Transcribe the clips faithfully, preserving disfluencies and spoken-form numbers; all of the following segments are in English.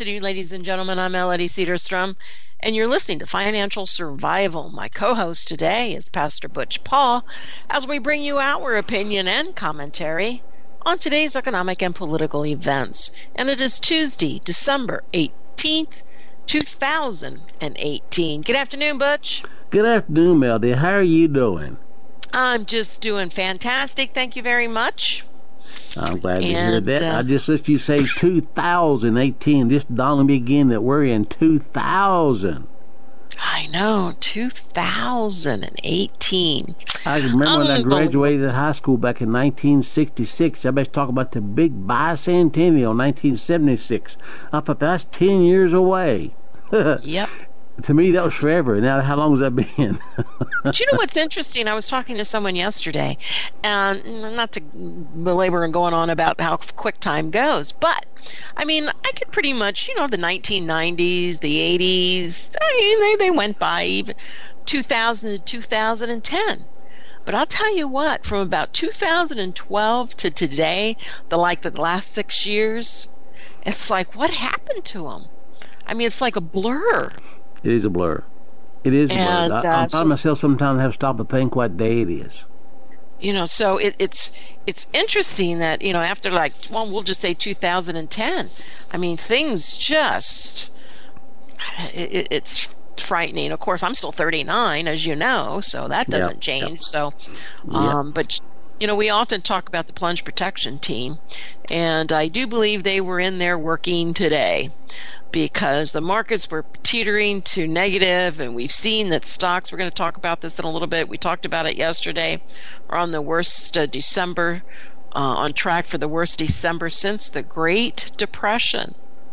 afternoon, ladies and gentlemen. I'm Melody Cedarstrom, and you're listening to Financial Survival. My co-host today is Pastor Butch Paul, as we bring you our opinion and commentary on today's economic and political events. And it is Tuesday, December eighteenth, two thousand eighteen. Good afternoon, Butch. Good afternoon, Melody. How are you doing? I'm just doing fantastic. Thank you very much. I'm glad to and, hear that. Uh, I just let you say two thousand eighteen. Just dawned on me again that we're in two thousand. I know, two thousand eighteen. I remember when I graduated high school back in nineteen sixty-six. Everybody's talking about the big bicentennial, nineteen seventy-six. I thought that's ten years away. Yep. To me, that was forever. Now, how long has that been? But you know what's interesting? I was talking to someone yesterday, and not to belabor and going on about how quick time goes, but I mean, I could pretty much, you know, the nineteen nineties, the eighties, I mean, they, they went by, even two thousand to two thousand ten. But I'll tell you what, from about two thousand twelve to today, the like the last six years, it's like, what happened to them? I mean, it's like a blur. It is a blur. It is a and, blur. I, uh, I find so, myself sometimes have to stop and think what day it is. You know, so it, it's it's interesting that, you know, after like, well, we'll just say two thousand ten, I mean, things just, it, it's frightening. Of course, I'm still thirty-nine, as you know, so that doesn't yep, change. Yep. So, um, yep. But, you know, we often talk about the plunge protection team, and I do believe they were in there working today, because the markets were teetering to negative, and we've seen that stocks, we're going to talk about this in a little bit, we talked about it yesterday, are on the worst uh, December, uh, on track for the worst December since the Great Depression.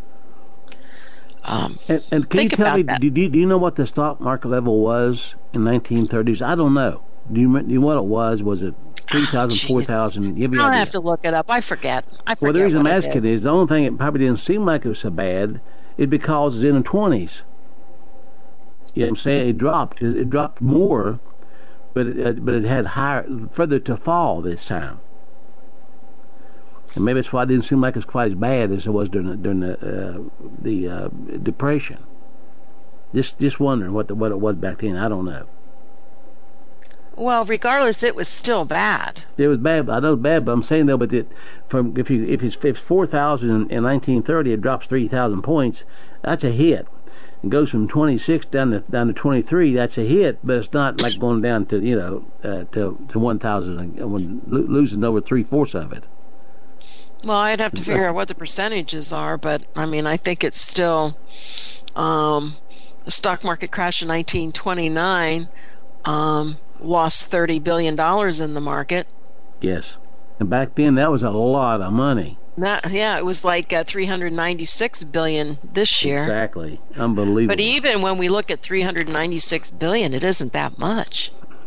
Um, and, and can you tell me, do you, do you know what the stock market level was in nineteen thirties? I don't know. Do you, do you know what it was? Was it three thousand, oh, four thousand? I'll have to look it up. I forget. I forget. Well, the reason I'm asking is. is the only thing it probably didn't seem like it was so bad is because it's in the twenties. You know what I'm saying? It dropped. It, it dropped more, but it, uh, but it had higher, further to fall this time. And maybe that's why it didn't seem like it was quite as bad as it was during the, during the, uh, the uh, Depression. Just just wondering what the, what it was back then. I don't know. Well, regardless, it was still bad. It was bad. I know it's bad, but I'm saying though, but it, from if you if it's, if it's four thousand in nineteen thirty, it drops three thousand points. That's a hit. It goes from twenty-six down to down to twenty-three. That's a hit, but it's not like going down to you know uh, to to one thousand, losing over three fourths of it. Well, I'd have to figure out what the percentages are, but I mean, I think it's still um, the stock market crash in nineteen twenty-nine. Um, lost thirty billion dollars in the market. Yes. And back then, that was a lot of money. That, yeah, it was like uh, three hundred ninety-six billion dollars this year. Exactly. Unbelievable. But even when we look at three hundred ninety-six billion dollars, it isn't that much.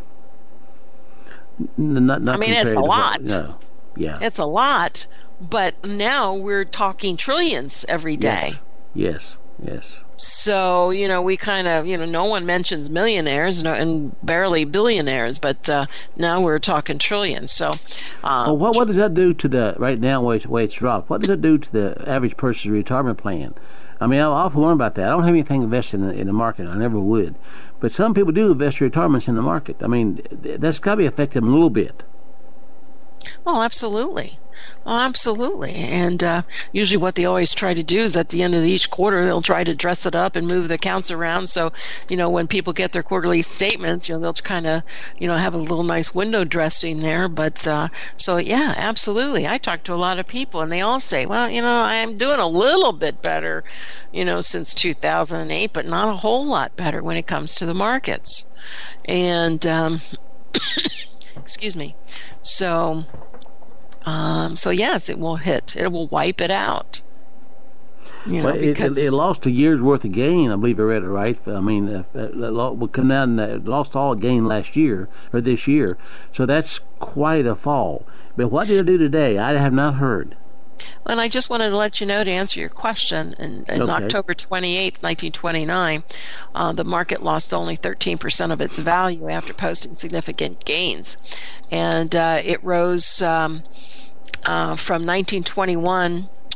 N- not, not I mean, it's a lot. No. Yeah. It's a lot, but now we're talking trillions every day. Yes, yes. yes. So, you know, we kind of, you know, no one mentions millionaires no, and barely billionaires, but uh, now we're talking trillions. So, uh, well, what, what does that do to the, right now, where it's, where it's dropped, what does it do to the average person's retirement plan? I mean, I often learn about that. I don't have anything invested in the, in the market. I never would. But some people do invest their retirements in the market. I mean, that's got to be affecting them a little bit. Well, absolutely. Well, absolutely. And uh, usually what they always try to do is at the end of each quarter, they'll try to dress it up and move the accounts around. So, you know, when people get their quarterly statements, you know, they'll kind of, you know, have a little nice window dressing there. But uh, so, yeah, absolutely. I talk to a lot of people and they all say, well, you know, I'm doing a little bit better, you know, since two thousand eight, but not a whole lot better when it comes to the markets. And, um, excuse me. So, Um, so yes, it will hit. It will wipe it out. You know, well, because it, it, it lost a year's worth of gain. I believe I read it right. I mean, uh, it would come down. It lost all gain last year or this year. So that's quite a fall. But what did it do today? I have not heard. And I just wanted to let you know, to answer your question, in, in okay. October twenty-eighth, nineteen twenty-nine, uh, the market lost only thirteen percent of its value after posting significant gains. And uh, it rose um, uh, from nineteen twenty-one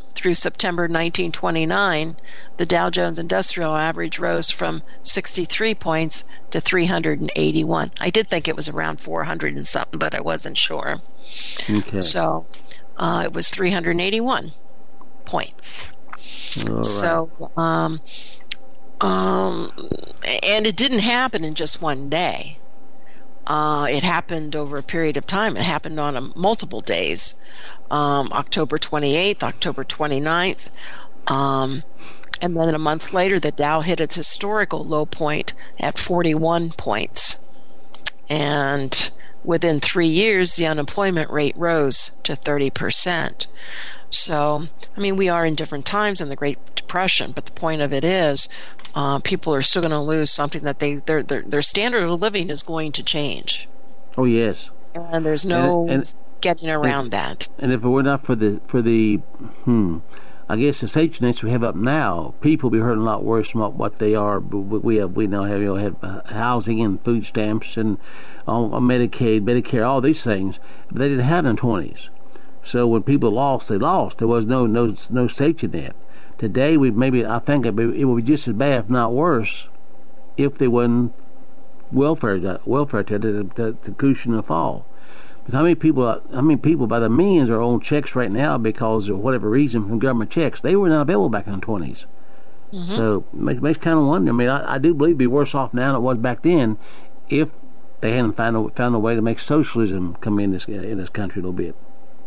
through September nineteen twenty-nine, the Dow Jones Industrial Average rose from sixty-three points to three hundred eighty-one. I did think it was around four hundred and something, but I wasn't sure. Okay. So uh, it was three hundred eighty-one points. All right. So, um, um, and it didn't happen in just one day. Uh, it happened over a period of time. It happened on a, multiple days. Um, October twenty-eighth, October twenty-ninth, um, and then a month later, the Dow hit its historical low point at forty-one points. And within three years, the unemployment rate rose to thirty percent. So, I mean, we are in different times in the Great Depression, but the point of it is uh, people are still going to lose something that they their, their their standard of living is going to change. Oh, yes. And there's no and, and, getting around and, that. And if it were not for the, for the hmm, I guess the safety nets we have up now, people will be hurting a lot worse than what, what they are. We have we now have, you know, have housing and food stamps and uh, Medicaid, Medicare, all these things. But they didn't have in the twenties. So when people lost, they lost. There was no no no safety net. Today, we maybe I think it would be just as bad, if not worse, if there wasn't welfare welfare to, to, to, to cushion the fall. Because how many people? How many people by the millions are on checks right now because of whatever reason from government checks? They were not available back in the twenties. Mm-hmm. So it makes, makes kind of wonder. I mean, I, I do believe it'd be worse off now than it was back then if they hadn't found a, found a way to make socialism come in this in this country a little bit.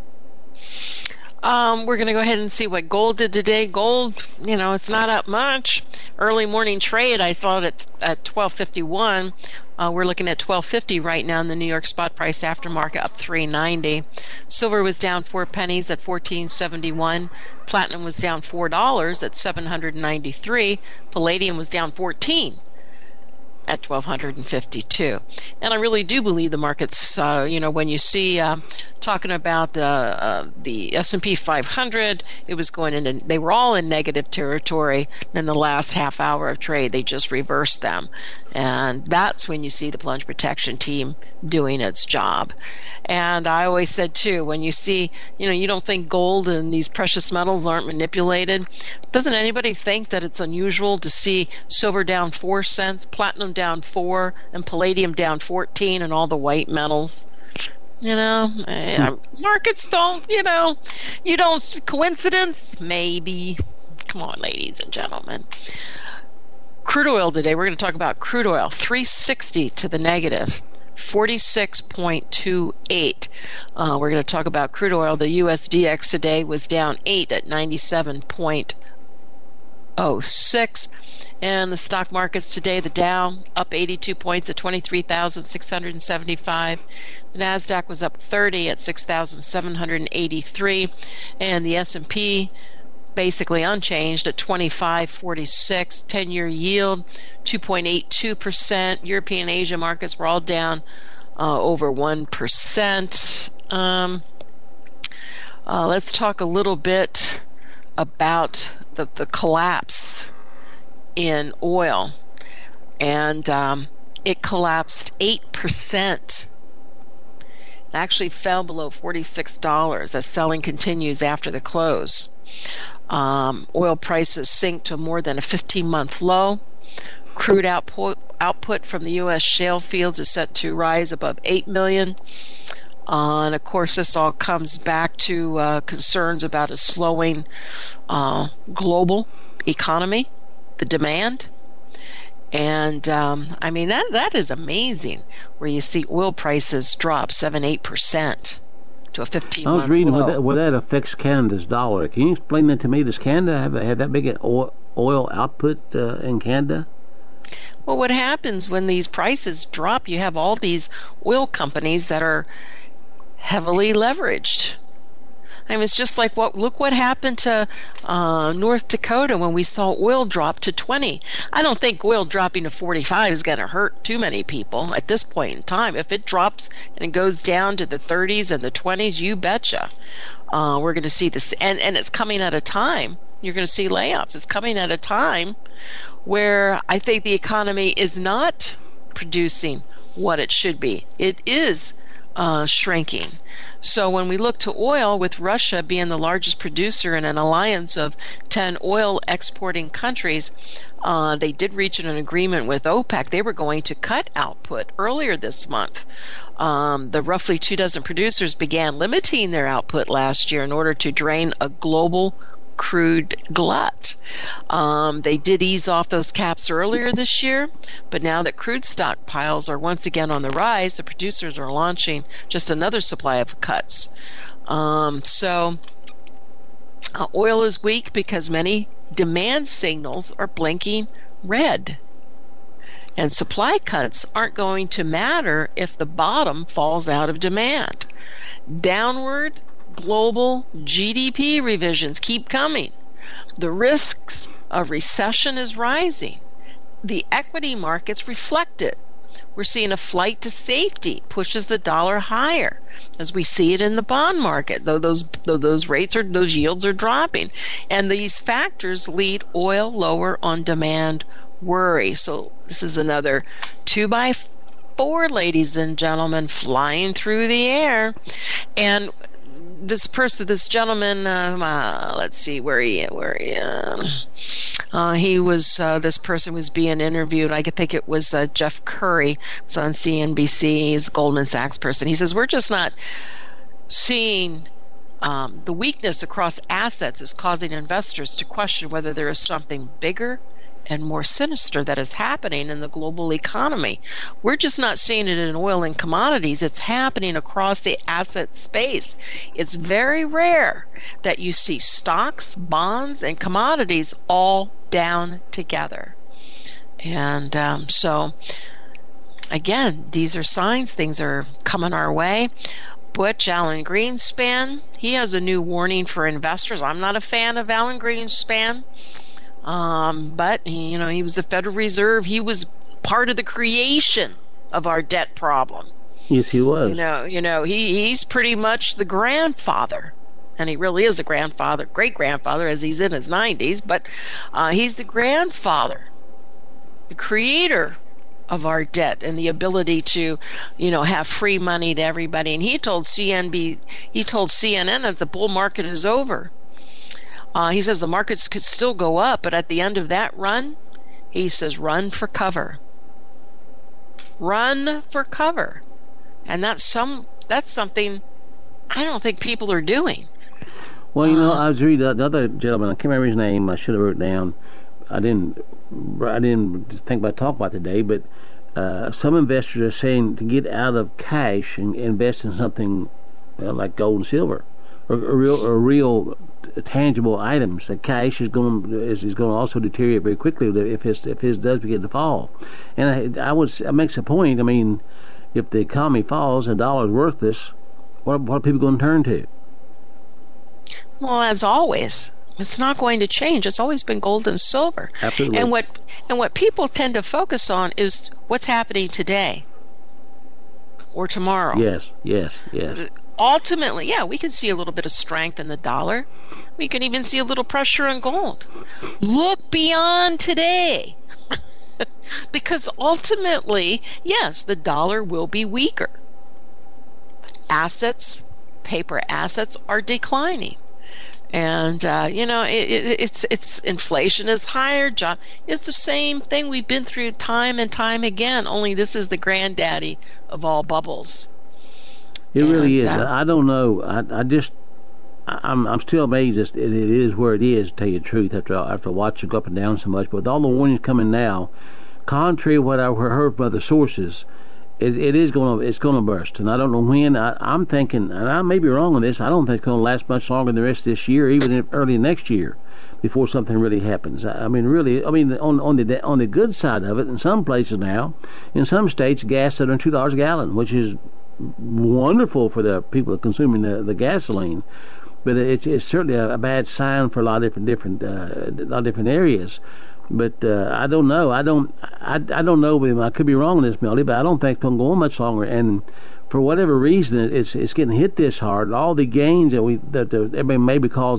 Um, we're going to go ahead and see what gold did today. Gold, you know, it's not up much. Early morning trade, I saw it at, at twelve fifty-one. Uh, we're looking at twelve fifty right now in the New York spot price aftermarket, up three ninety. Silver was down four pennies at fourteen seventy-one. Platinum was down four dollars at seven hundred ninety-three. Palladium was down fourteen at twelve fifty-two. And I really do believe the markets, uh, you know, when you see uh, talking about the uh, the S and P five hundred, it was going into, they were all in negative territory. In the last half hour of trade, they just reversed them. And that's when you see the plunge protection team doing its job. And I always said, too, when you see, you know, you don't think gold and these precious metals aren't manipulated. Doesn't anybody think that it's unusual to see silver down four cents, platinum down four, and palladium down fourteen, and all the white metals? You know, hmm. markets don't, you know, you don't, coincidence? Maybe. Come on, ladies and gentlemen. Crude oil today, we're going to talk about crude oil, three sixty to the negative, forty-six point two eight. Uh, we're going to talk about crude oil. The U S D X today was down eight at ninety-seven point oh six. And the stock markets today, the Dow up eighty-two points at twenty-three thousand six hundred seventy-five. The NASDAQ was up thirty at six thousand seven hundred eighty-three. And the S and P basically unchanged at twenty-five forty-six. ten-year yield two point eight two percent. European Asia markets were all down uh, over one percent. Um, uh, let's talk a little bit about the, the collapse in oil. And um, it collapsed eight percent. It actually fell below forty-six dollars as selling continues after the close. Um, oil prices sink to more than a fifteen-month low. Crude output output from the U S shale fields is set to rise above eight million. Uh, and of course, this all comes back to uh, concerns about a slowing uh, global economy, the demand. And um, I mean, that that is amazing, where you see oil prices drop seven, eight percent to a fifteen month I was reading low. where that, where that affects Canada's dollar. Can you explain that to me? Does Canada have, have that big an oil, oil output uh, in Canada? Well, what happens when these prices drop, you have all these oil companies that are heavily leveraged. I mean, it's just like what look what happened to uh, North Dakota when we saw oil drop to twenty. I don't think oil dropping to forty-five is going to hurt too many people at this point in time. If it drops and it goes down to the thirties and the twenties, you betcha. Uh, we're going to see this, and, and it's coming at a time. You're going to see layoffs. It's coming at a time where I think the economy is not producing what it should be. It is uh, shrinking. So when we look to oil, with Russia being the largest producer in an alliance of ten oil exporting countries, uh, they did reach an agreement with OPEC. They were going to cut output earlier this month. Um, the roughly two dozen producers began limiting their output last year in order to drain a global crude glut. Um, they did ease off those caps earlier this year, but now that crude stockpiles are once again on the rise, the producers are launching just another supply of cuts. Um, so uh, oil is weak because many demand signals are blinking red. And supply cuts aren't going to matter if the bottom falls out of demand. Downward global G D P revisions keep coming. The risks of recession is rising. The equity markets reflect it. We're seeing a flight to safety pushes the dollar higher, as we see it in the bond market, though those though those rates are those yields are dropping. And these factors lead oil lower on demand worry. So this is another two by four, ladies and gentlemen, flying through the air. And this person, this gentleman, um, uh, let's see where he, where he, uh, uh, he was. Uh, this person was being interviewed. I think it was uh, Jeff Curry. It's on C N B C. He's a Goldman Sachs person. He says we're just not seeing um, the weakness across assets is causing investors to question whether there is something bigger and more sinister that is happening in the global economy. We're just not seeing it in oil and commodities. It's happening across the asset space. It's very rare that you see stocks, bonds, and commodities all down together. And um, so, again, these are signs things are coming our way. Butch Alan Greenspan, he has a new warning for investors. I'm not a fan of Alan Greenspan. Um, but he, you know, he was the Federal Reserve. He was part of the creation of our debt problem. Yes, he was. You know, you know, he, he's pretty much the grandfather, and he really is a grandfather, great grandfather, as he's in his nineties. But uh, he's the grandfather, the creator of our debt and the ability to, you know, have free money to everybody. And he told C N B, he told C N N that the bull market is over. Uh, he says the markets could still go up, but at the end of that run, he says, run for cover. Run for cover. And that's some that's something I don't think people are doing. Well, you know, I was reading the other gentleman, I can't remember his name, I should have wrote it down. I didn't I didn't think about talk about today, but uh, some investors are saying to get out of cash and invest in something uh, like gold and silver. Or, or real, or real tangible items. The cash is going is, is going to also deteriorate very quickly if his if his does begin to fall. And I, I would it makes a point. I mean, if the economy falls and the dollar is worthless, what what are people going to turn to? Well, as always, it's not going to change. It's always been gold and silver. Absolutely. And what and what people tend to focus on is what's happening today or tomorrow. Yes, yes, yes. Ultimately, yeah, we can see a little bit of strength in the dollar. We can even see a little pressure on gold. Look beyond today. Because ultimately, yes, the dollar will be weaker. Assets, paper assets are declining. And, uh, you know, it, it, it's it's inflation is higher. Job. It's the same thing we've been through time and time again, only this is the granddaddy of all bubbles. It and, really is. Uh, I don't know. I, I just, I'm I'm still amazed that it, it is where it is, to tell you the truth, after, after watching it go up and down so much. But with all the warnings coming now, contrary to what I heard from other sources, it, it is going to it's going to burst. And I don't know when. I, I'm thinking, and I may be wrong on this, I don't think it's going to last much longer than the rest of this year, even early next year, before something really happens. I mean, really, I mean, on on the on the good side of it, in some places now, in some states, gas is under two dollars a gallon, which is wonderful for the people consuming the, the gasoline, but it's it's certainly a, a bad sign for a lot of different different uh, a lot of different areas. But uh, I don't know. I don't. I, I don't know. I could be wrong on this, Melody, but I don't think it's going to go on much longer. And for whatever reason, it's it's getting hit this hard. All the gains that we that the, everybody maybe calls it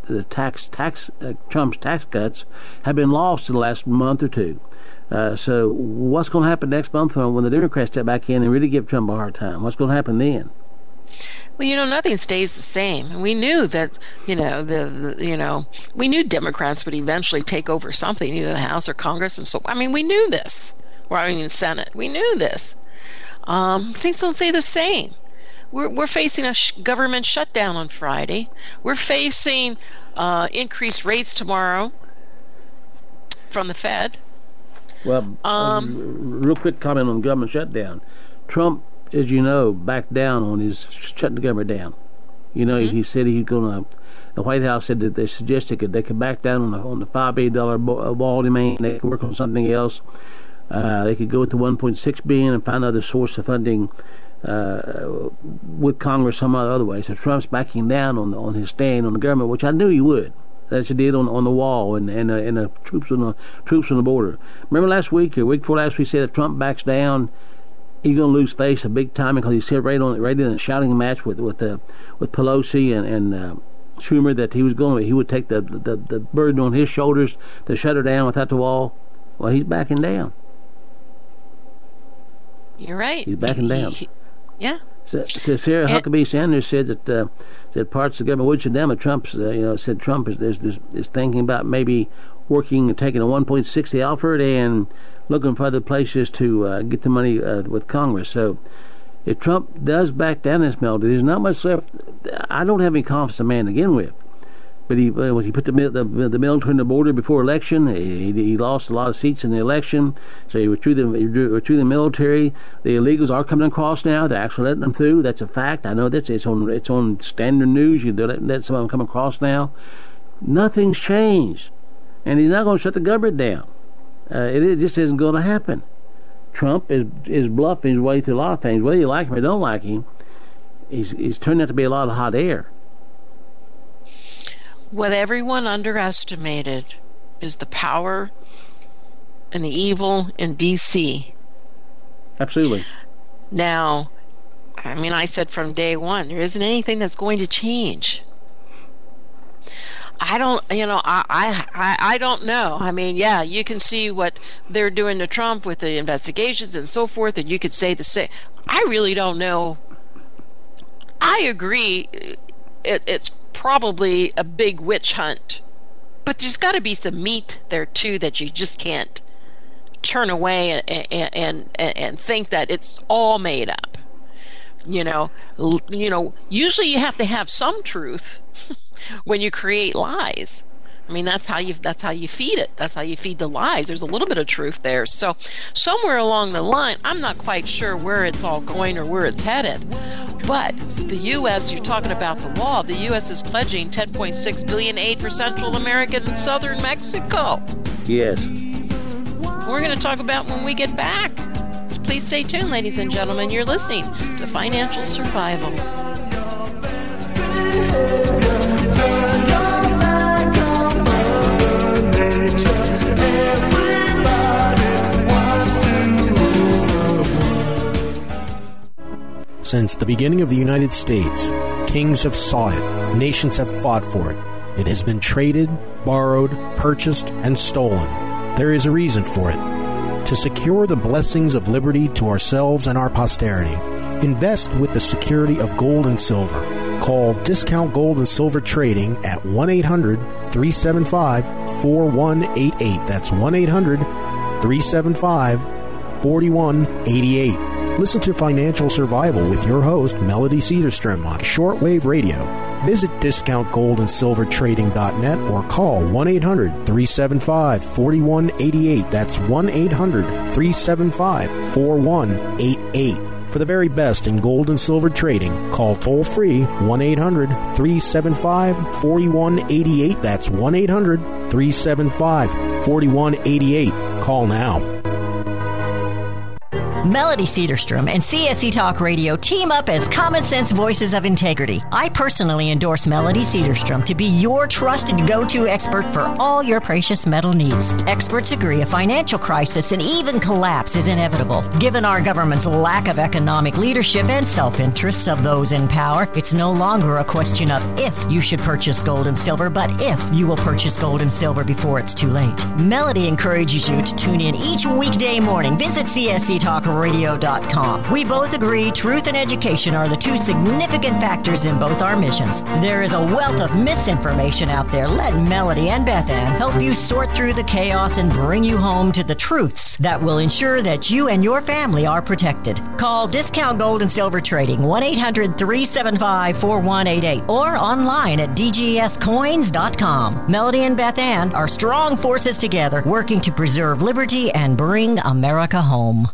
the tax tax uh, Trump's tax cuts have been lost in the last month or two. Uh, so what's going to happen next month when the Democrats step back in and really give Trump a hard time? What's going to happen then? Well, you know, nothing stays the same. We knew that, you know, the, the you know, we knew Democrats would eventually take over something, either the House or Congress, and so I mean, we knew this. Or I mean, Senate. We knew this. Um, things don't stay the same. We're we're facing a sh- government shutdown on Friday. We're facing uh, increased rates tomorrow from the Fed. Well, um, real quick comment on government shutdown. Trump, as you know, backed down on his shutting the government down. You know, mm-hmm. he said he's going to. The White House said that they suggested that they could back down on the on the five billion dollar wall demand. They could work on something else. Uh, they could go with the one point six billion dollars and find another source of funding uh, with Congress some other way. So Trump's backing down on the, on his stand on the government, which I knew he would. As he did on on the wall and and uh, and the troops on the troops on the border. Remember last week or week before last, we said if Trump backs down, he's going to lose face a big time because he said right on right in a shouting match with with uh, with Pelosi and and uh, Schumer that he was going he would take the, the the burden on his shoulders to shut her down without the wall. Well, he's backing down. You're right. He's backing he, down. He, yeah. So, so Sarah Huckabee Sanders said that uh, that parts of the government would shut down, but Trump's uh, you know said Trump is, is is is thinking about maybe working and taking a one point six they offered and looking for other places to uh, get the money uh, with Congress. So if Trump does back down this melody, there's not much left. I don't have any confidence in the man to begin with. But he uh, when he put the the, the military on the border before election, he, he lost a lot of seats in the election. So he withdrew the he withdrew the military. The illegals are coming across now. They're actually letting them through. That's a fact. I know that it's on it's on standard news. They're letting let some of them come across now. Nothing's changed, and he's not going to shut the government down. Uh, it, it just isn't going to happen. Trump is is bluffing his way through a lot of things. Whether you like him or don't like him, he's he's turned out to be a lot of hot air. What everyone underestimated is the power and the evil in D C. Absolutely. Now, I mean, I said from day one, there isn't anything that's going to change. I don't, you know, I, I, I don't know. I mean, yeah, you can see what they're doing to Trump with the investigations and so forth, and you could say the same. I really don't know. I agree. It, it's probably a big witch hunt, but there's got to be some meat there too that you just can't turn away and and and, and think that it's all made up. You know, you know. Usually, you have to have some truth when you create lies. I mean, that's how you that's how you feed it. That's how you feed the lies. There's a little bit of truth there. So somewhere along the line, I'm not quite sure where it's all going or where it's headed. But the U S, you're talking about the wall, the U S is pledging ten point six billion dollars aid for Central America and southern Mexico. Yes. We're going to talk about when we get back. So please stay tuned, ladies and gentlemen. You're listening to Financial Survival. Since the beginning of the United States, kings have sought it, nations have fought for it. It has been traded, borrowed, purchased, and stolen. There is a reason for it. To secure the blessings of liberty to ourselves and our posterity, invest with the security of gold and silver. Call Discount Gold and Silver Trading at one eight hundred three seven five four one eight eight. That's one eight hundred three seven five four one eight eight. Listen to Financial Survival with your host, Melody Cedarstrom, on shortwave radio. Visit discount gold and silver trading dot net or call one eight hundred three seven five four one eight eight. That's one eight hundred three seven five four one eight eight. For the very best in gold and silver trading, call toll-free one eight hundred three seven five four one eight eight. That's one eight hundred three seven five four one eight eight. Call now. Melody Cedarstrom and C S E Talk Radio team up as common sense voices of integrity. I personally endorse Melody Cedarstrom to be your trusted go-to expert for all your precious metal needs. Experts agree a financial crisis and even collapse is inevitable. Given our government's lack of economic leadership and self-interest of those in power, it's no longer a question of if you should purchase gold and silver, but if you will purchase gold and silver before it's too late. Melody encourages you to tune in each weekday morning. Visit C S E Talk Radio dot com. We both agree truth and education are the two significant factors in both our missions. There is a wealth of misinformation out there. Let Melody and Beth Ann help you sort through the chaos and bring you home to the truths that will ensure that you and your family are protected. Call Discount Gold and Silver Trading, one eight hundred three seven five four one eight eight, or online at D G S coins dot com. Melody and Beth Ann are strong forces together, working to preserve liberty and bring America home.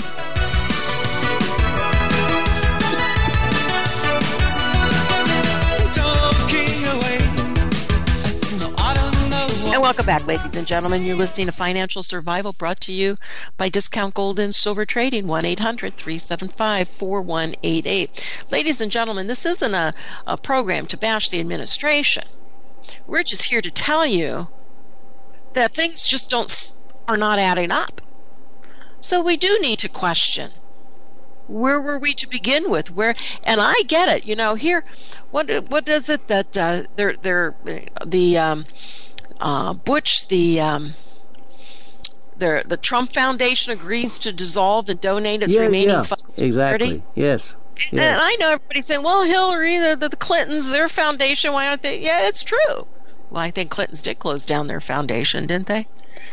And welcome back, ladies and gentlemen. You're listening to Financial Survival, brought to you by Discount Gold and Silver Trading, one eight hundred three seven five four one eight eight. Ladies and gentlemen, this isn't a, a program to bash the administration. We're just here to tell you that things just don't are not adding up. So we do need to question, where were we to begin with? Where, and I get it. You know, here, what what is it that uh, they're they're the um, uh, Butch the um, the the Trump Foundation agrees to dissolve and donate its yeah, remaining yeah, funds. Exactly. Yes. And yes. I know everybody's saying, well, Hillary, the, the, the Clintons, their foundation, why aren't they? Yeah, it's true. Well, I think Clintons did close down their foundation, didn't they?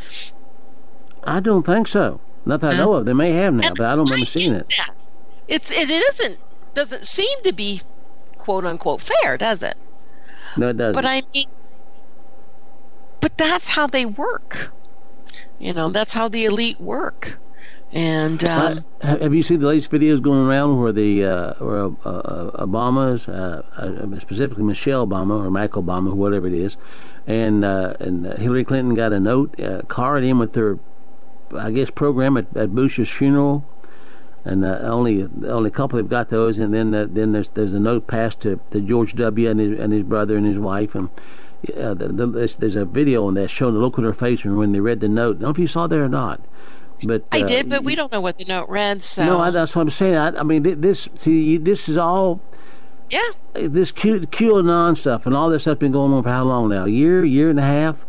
I don't think so. Not that I know of. They may have now, and but I don't remember seeing it. That. It's it isn't doesn't seem to be quote unquote fair, does it? No, it doesn't. But I mean, but that's how they work. You know, that's how the elite work. And um, uh, have you seen the latest videos going around where the uh, where uh, uh, Obama's uh, uh, specifically Michelle Obama or Mike Obama, whatever it is, and uh, and Hillary Clinton got a note uh, card in with their, I guess, program at, at Bush's funeral, and uh, only only a couple have got those, and then uh, then there's there's a note passed to, to George W. and his and his brother and his wife, and uh, the, the, there's, there's a video on that showing the look on their face when they read the note. I don't know if you saw that or not. But, I uh, did, but we don't know what the note read. So no, I, that's what I'm saying. I, I mean, this see, this is all, yeah, this Q, QAnon stuff and all this stuff been going on for how long now? A year, year and a half.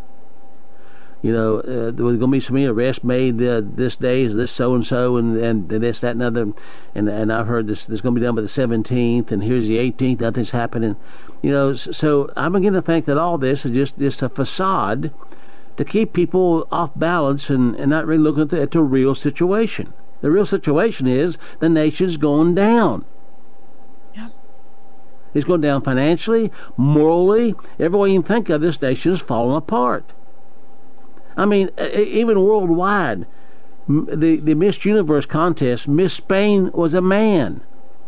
You know, uh, there was going to be so many arrests made uh, this day, this so and so, and and this, that, and other, and and I've heard this. This going to be done by the seventeenth, and here's the eighteenth. Nothing's happening. You know, so I'm beginning to think that all this is just just a facade to keep people off balance and, and not really looking at the, at the real situation. The real situation is the nation's going down. Yeah. It's going down financially, morally. Every way you can think of, this nation is falling apart. I mean, even worldwide, the, the Miss Universe contest, Miss Spain was a man.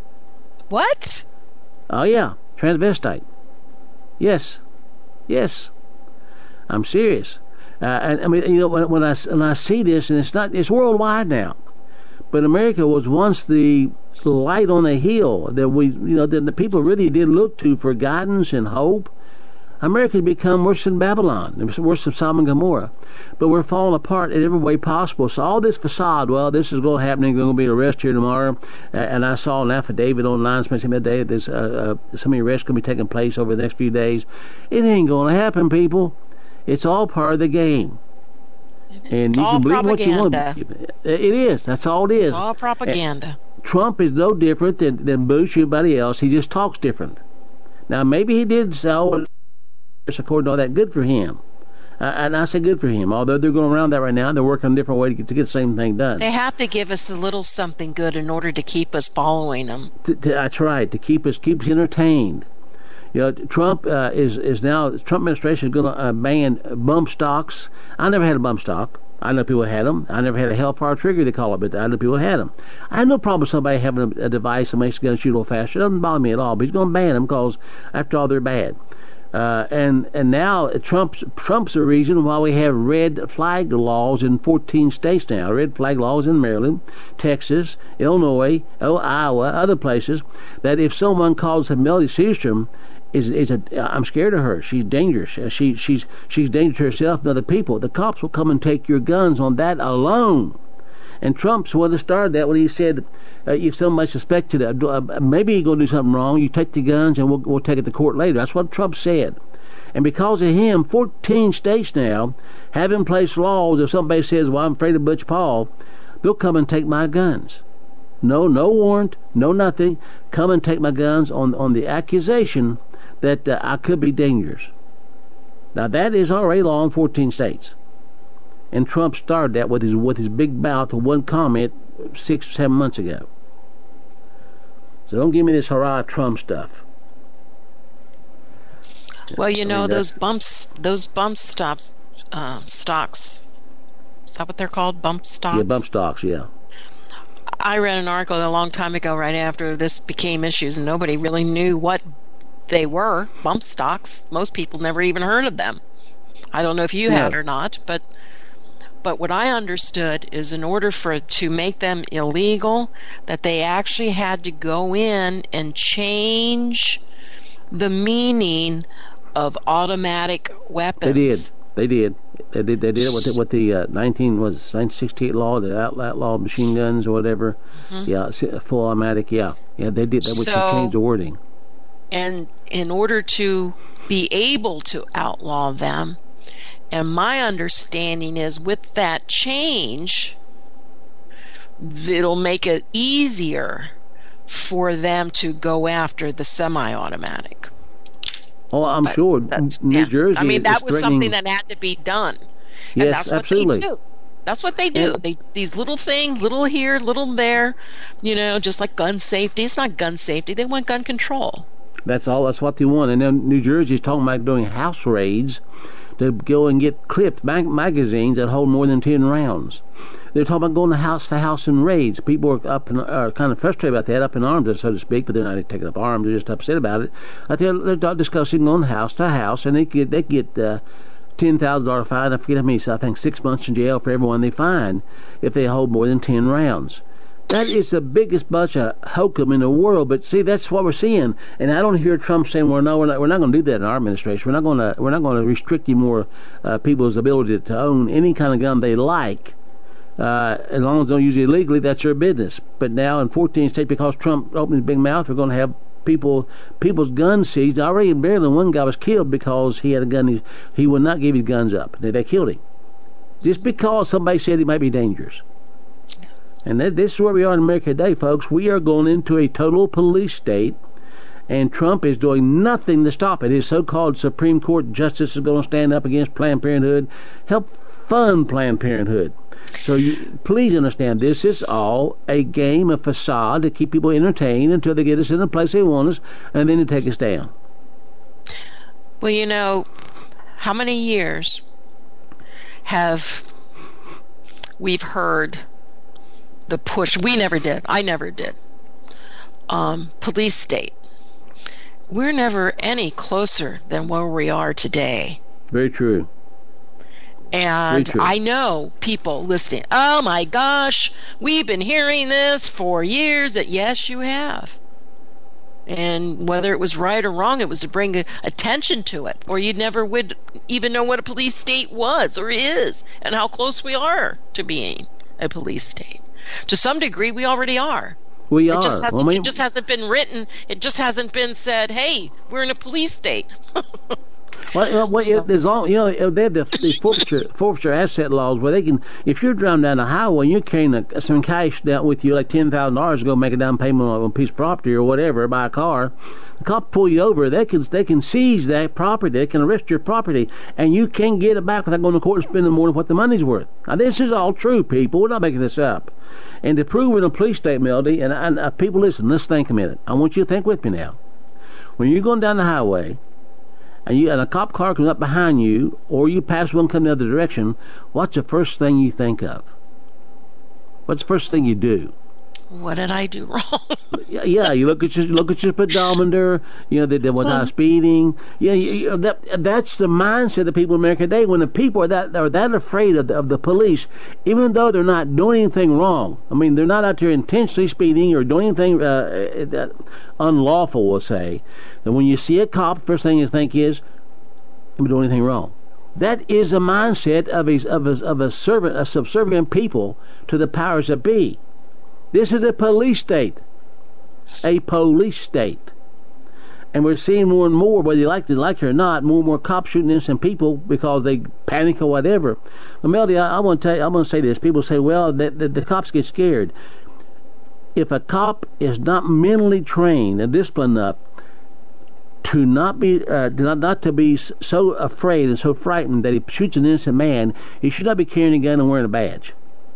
What? Oh, yeah. Transvestite. Yes. Yes. I'm serious. Uh, and I mean, you know, when, when I when I see this, and it's not, it's worldwide now, but America was once the light on the hill that we, you know, that the people really did look to for guidance and hope. America has become worse than Babylon, worse than Sodom and Gomorrah, but we're falling apart in every way possible. So all this facade, well, this is going to happen, going to be an arrest here tomorrow, uh, and I saw an affidavit online saying that day there's uh, uh, some arrests going to be taking place over the next few days. It ain't going to happen, people. It's all part of the game. And it's you all can believe propaganda. What you want. It is. That's all it is. It's all propaganda. And Trump is no different than, than Bush or anybody else. He just talks different. Now, maybe he did so according to all that. Good for him. Uh, and I say good for him. Although they're going around that right now, they're working on a different way to get, to get the same thing done. They have to give us a little something good in order to keep us following them. To, to, that's right. To keep us keep us entertained. You know, Trump uh, is is now the Trump administration is going to uh, ban bump stocks. I never had a bump stock. I know people had them. I never had a Hellfire trigger, they call it, but I know people had them. I have no problem with somebody having a, a device that makes the gun shoot a little faster. It doesn't bother me at all. But he's going to ban them because, after all, they're bad. Uh, and and now Trump's Trump's the reason why we have red flag laws in fourteen states now. Red flag laws in Maryland, Texas, Illinois, oh, Iowa, other places. That if someone calls a Melody Seastrom, is is a I'm scared of her. She's dangerous. She she's she's dangerous to herself and other people. The cops will come and take your guns on that alone. And Trump's the one that started that when he said, uh, if somebody suspected it, uh, maybe he's going to do something wrong, you take the guns and we'll, we'll take it to court later. That's what Trump said. And because of him, fourteen states now have in place laws. If somebody says, well, I'm afraid of Butch Paul, they'll come and take my guns. No, no warrant, no nothing. Come and take my guns on, on the accusation that uh, I could be dangerous. Now, that is already law in fourteen states. And Trump started that with his with his big mouth of one comment six, seven months ago. So don't give me this hurrah Trump stuff. Well, you I know mean, those bumps, those bump stops, uh, stocks. Is that what they're called? Bump stocks. Yeah, bump stocks. Yeah. I read an article a long time ago, right after this became issues, and nobody really knew what they were. Bump stocks. Most people never even heard of them. I don't know if you No. had or not, but. But what I understood is in order for to make them illegal, that they actually had to go in and change the meaning of automatic weapons. They did. They did. They did. They did it with the, with the uh, nineteen was nineteen sixty-eight law, the outlaw, outlaw machine guns or whatever. Mm-hmm. Yeah, full automatic. Yeah, yeah. They did that. Which So, changed the wording. And in order to be able to outlaw them. And my understanding is with that change, it'll make it easier for them to go after the semi-automatic. Oh, I'm But sure. that's- New yeah. Jersey. I mean, is that was threatening- something that had to be done. Yes, and that's what absolutely. they do. That's what they do. And- They these little things, little here, little there, you know, just like gun safety. It's not gun safety. They want gun control. That's all. That's what they want. And then New Jersey is talking about doing house raids to go and get clipped mag- magazines that hold more than ten rounds. They're talking about going to house to house in raids. People are up and are kind of frustrated about that, up in arms, so to speak, but they're not taking up arms. They're just upset about it. But they're, they're discussing going house to house, and they get they get uh, ten thousand dollar fine. I forget how many. So I think six months in jail for everyone they find if they hold more than ten rounds. That is the biggest bunch of hokum in the world. But see, that's what we're seeing. And I don't hear Trump saying, "Well, no, we're not. We're not going to do that in our administration. We're not going to. We're not going to restrict any more uh, people's ability to own any kind of gun they like, uh, as long as they don't use it illegally. That's their business." But now in fourteen states, because Trump opened his big mouth, we're going to have people people's guns seized. Already in Maryland, one guy was killed because he had a gun. He, he would not give his guns up. They, they killed him just because somebody said he might be dangerous. And that, this is where we are in America today, folks. We are going into a total police state, and Trump is doing nothing to stop it. His so-called Supreme Court justice is going to stand up against Planned Parenthood, help fund Planned Parenthood. So you, please understand, this is all a game, a facade to keep people entertained until they get us in the place they want us, and then to take us down. Well, you know, how many years have we've heard the push? We never did. I never did. Um, police state. We're never any closer than where we are today. Very true. And Very true. I know people listening, oh my gosh, we've been hearing this for years. That yes, you have. And whether it was right or wrong, it was to bring a, attention to it, or you never would even know what a police state was or is, and how close we are to being a police state. To some degree, we already are. We It are. just hasn't, Well, I mean, it just hasn't been written. It just hasn't been said, hey, we're in a police state. Well, well, So- as long you know, they have the, the forfeiture, forfeiture asset laws where they can, if you're driving down the highway and you're carrying a, some cash down with you, like ten thousand dollars, to go make a down payment on a piece of property or whatever, buy a car, the cop pull you over, they can they can seize that property, they can arrest your property, and you can't get it back without going to court and spending more than what the money's worth. Now, this is all true, people. We're not making this up. And to prove in a police state, Melody, and, and uh, people, listen, let's think a minute. I want you to think with me now. When you're going down the highway, and you and a cop car comes up behind you, or you pass one coming the other direction, what's the first thing you think of? What's the first thing you do? What did I do wrong? yeah, yeah, you look at your look at your pedometer. You know that there was well, speeding. Yeah, you, you, that that's the mindset of people in America today. When the people are that are that afraid of the, of the police, even though they're not doing anything wrong. I mean, they're not out there intentionally speeding or doing anything uh, that unlawful. We'll say that when you see a cop, first thing you think is, "I'm doing anything wrong." That is a mindset of a of a of a servant, a subservient people to the powers that be. This is a police state, a police state, and we're seeing more and more, whether you like it, like it or not, more and more cops shooting innocent people because they panic or whatever. But Melody, I, I want to tell you, I want to say this. People say, "Well, the, the, the cops get scared." If a cop is not mentally trained and disciplined enough to not be, uh, not not to be so afraid and so frightened that he shoots an innocent man, he should not be carrying a gun and wearing a badge.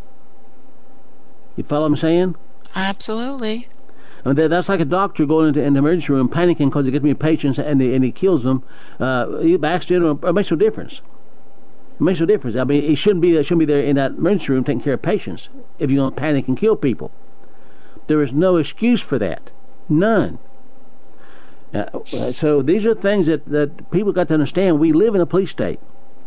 You follow what I'm saying? Absolutely. I mean, that's like a doctor going into an emergency room panicking because he gets me patients and he, and he kills them. Uh, by accident, it makes no difference. It makes no difference. I mean, he shouldn't be there, shouldn't be there in that emergency room taking care of patients if you're going to panic and kill people. There is no excuse for that. None. Uh, so these are things that, that people got to understand. We live in a police state.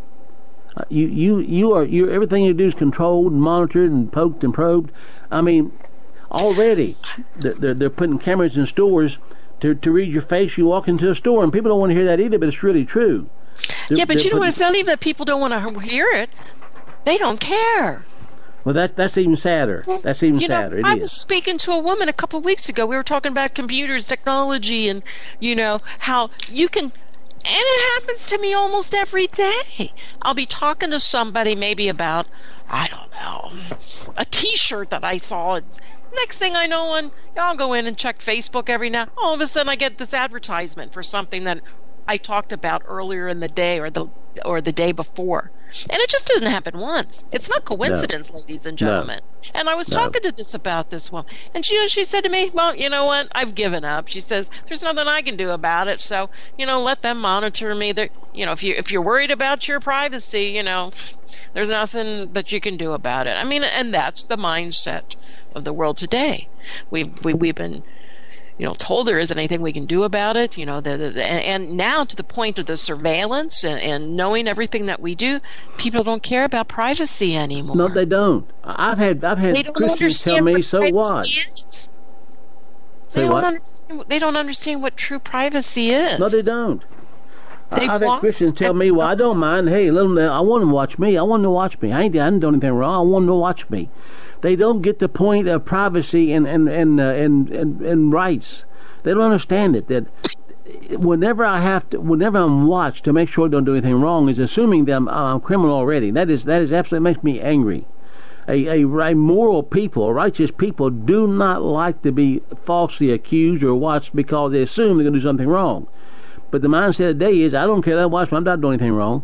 Uh, you you you are you everything you do is controlled and monitored and poked and probed. I mean, already they're they're putting cameras in stores to to read your face. You walk into a store, and people don't want to hear that either, but it's really true. They're, yeah, but you know what? putting, It's not even that people don't want to hear it. They don't care. Well, that's that's even sadder. That's even you sadder. Know, it I is. was speaking to a woman a couple of weeks ago. We were talking about computers, technology, and you know how you can. And it happens to me almost every day. I'll be talking to somebody maybe about, I don't know, a T-shirt that I saw. Next thing I know, and I'll go in and check Facebook every now. All of a sudden, I get this advertisement for something that I talked about earlier in the day or the or the day before. And it just doesn't happen once. It's not coincidence, no. ladies and gentlemen. No. And I was no. talking to this about this woman, and she she said to me, "Well, you know what? I've given up." She says, "There's nothing I can do about it. So, you know, let them monitor me. They're, you know, if you if you're worried about your privacy, you know, there's nothing that you can do about it." I mean, and that's the mindset of the world today. We've we, we've been. You know, told there isn't anything we can do about it. You know, the, the, and, and now to the point of the surveillance and, and knowing everything that we do, people don't care about privacy anymore. No, they don't. I've had I've had Christians tell me, "So what?" Is. Say they what? Don't understand, they don't understand what true privacy is. No, they don't. They've I've had Christians tell me, "Well, I don't mind. Hey, let them, I want them to watch me. I want them to watch me. I ain't I didn't do anything wrong. I want them to watch me." They don't get the point of privacy and and and uh, and, and and rights. They don't understand it. That whenever I have to, whenever I'm watched to make sure I don't do anything wrong, is assuming that I'm, I'm criminal already. That is that is absolutely makes me angry. A, a, a moral people, a righteous people, do not like to be falsely accused or watched because they assume they're going to do something wrong. But the mindset of the day is, I don't care. That watch me. I'm not doing anything wrong.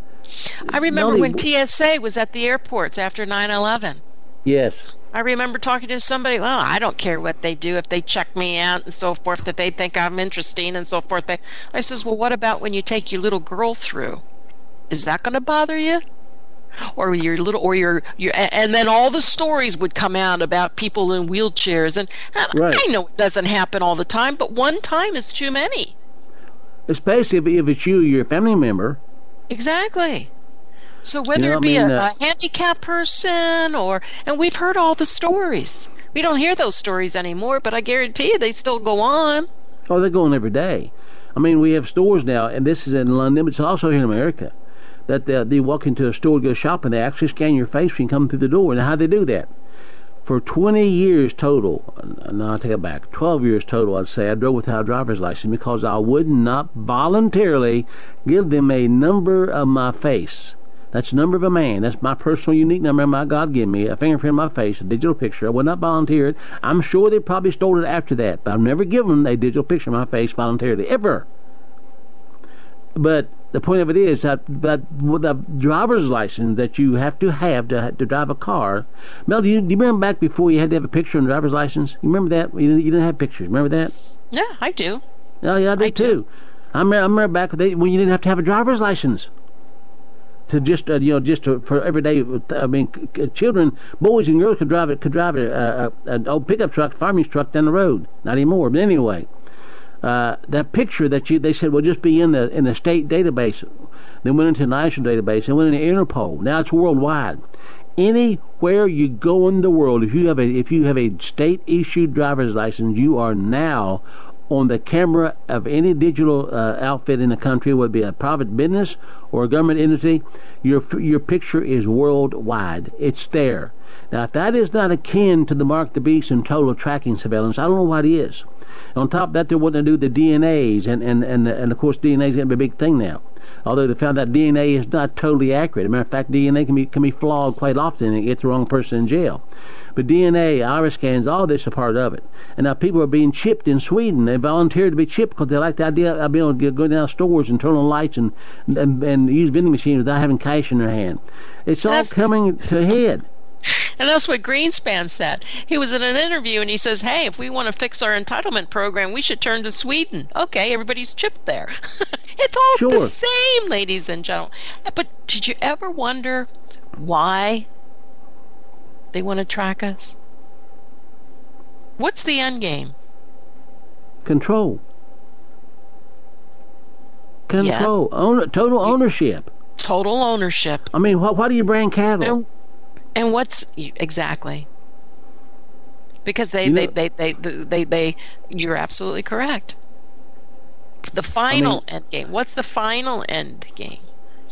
I remember when T S A was at the airports after nine eleven. Yes. I remember talking to somebody, well, I don't care what they do if they check me out and so forth, that they think I'm interesting and so forth. They, I says, well, what about when you take your little girl through? Is that going to bother you? Or your little, or your, your, and then all the stories would come out about people in wheelchairs. And right. I know it doesn't happen all the time, but one time is too many. Especially if it's you, your family member. Exactly. So whether you know it be I mean, a, uh, a handicapped person or, and we've heard all the stories. We don't hear those stories anymore, but I guarantee you they still go on. Oh, they're going every day. I mean, we have stores now, and this is in London, but it's also here in America, that they, they walk into a store to go shopping, they actually scan your face when you come through the door. Now, how do they do that? For twenty years total, no, I take it back, twelve years total, I'd say, I drove without a driver's license because I would not voluntarily give them a number of my face. That's the number of a man. That's my personal unique number my God gave me, a fingerprint of my face, a digital picture. I would not volunteer it. I'm sure they probably stole it after that, but I've never given them a digital picture of my face voluntarily, ever. But the point of it is that, that with a driver's license that you have to have to, to drive a car. Mel, do you, do you remember back before you had to have a picture on a driver's license? You remember that? You didn't, you didn't have pictures. Remember that? Yeah, I do. Oh, yeah, I do I too. Do. I remember, I remember back when you didn't have to have a driver's license. to just uh, you know just to, for everyday. I mean, c- children, boys and girls could drive it could drive a, a, an old pickup truck, farming truck down the road. Not anymore, but anyway, uh, that picture that you they said will just be in the in the state database, then went into the national database, and went into Interpol. Now it's worldwide. Anywhere you go in the world, if you have a if you have a state issued driver's license, you are now on the camera of any digital uh, outfit in the country, whether it be a private business or a government entity. Your your picture is worldwide. It's there. Now, if that is not akin to the mark the beast and total tracking surveillance, I don't know what is. On top of that, they're wanting to do the D N As, and and and, and of course, D N A is going to be a big thing now. Although they found that D N A is not totally accurate. As a matter of fact, D N A can be can be flawed quite often and get the wrong person in jail. But D N A, iris scans, all this are part of it. And now people are being chipped in Sweden. They volunteered to be chipped because they like the idea of being able to go down stores and turn on lights and and, and use vending machines without having cash in their hand. It's all that's, coming to a head. And that's what Greenspan said. He was in an interview and he says, hey, if we want to fix our entitlement program, we should turn to Sweden. Okay, everybody's chipped there. It's all sure. the same, ladies and gentlemen. But did you ever wonder why they want to track us? What's the end game? Control. Control. Yes. Own, total ownership. Total ownership. I mean, why, why do you brand cattle? And, and what's exactly? Because they, you know, they, they, they, they, they, you're absolutely correct. The final I mean, end game. What's the final end game?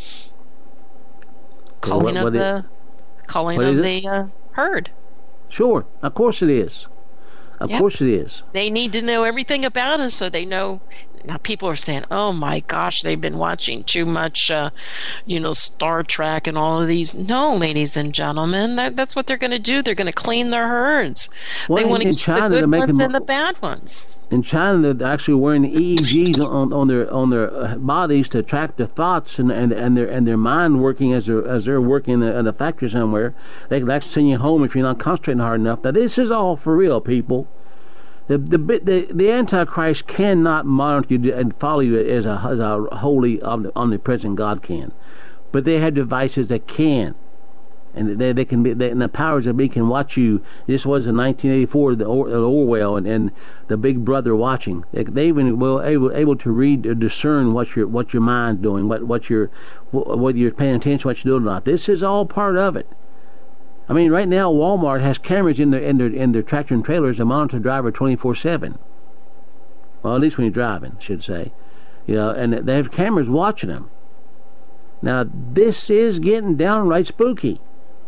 Culling what, what of the, culling of the uh, herd. Sure, of course it is. Of yep. course it is. They need to know everything about us so they know. Now people are saying, "Oh my gosh, they've been watching too much, uh, you know, Star Trek and all of these." No, ladies and gentlemen, that, that's what they're going to do. They're going to clean their herds. Well, they want to keep China, the good ones and the bad ones. In China, they're actually wearing E E Gs on, on their on their bodies to track their thoughts and, and, and their and their mind working as they're as they're working in a, in a factory somewhere. They can actually send you home if you're not concentrating hard enough. Now, this is all for real, people. The the the, the Antichrist cannot monitor you and follow you as a as a holy omnipresent God can, but they have devices that can. And they, they can be, they, and the powers that be can watch you. This was in nineteen eighty-four, the, or, the Orwell and, and the Big Brother watching. They, they even were able, able to read or discern what your what your mind's doing, what what your whether you're paying attention to what you're doing or not. This is all part of it. I mean, right now Walmart has cameras in their in their in their tractor and trailers that monitor the driver twenty-four seven. Well, at least when you're driving, I should say. You know, and they have cameras watching them. Now, this is getting downright spooky.